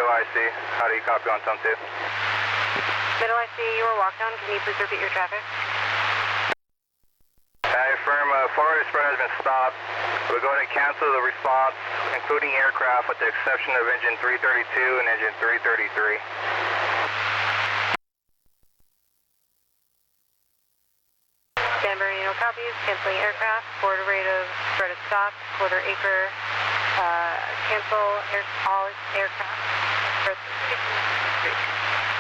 IC. How do you copy on Tone 2? Middle IC, you were walked down. Can you please repeat your traffic? I affirm forward express has been stopped. We're going to cancel the response, including aircraft, with the exception of engine 332 and engine 333. San Bernardino copies, canceling aircraft, forward rate of spread of stop, quarter acre, cancel all aircraft.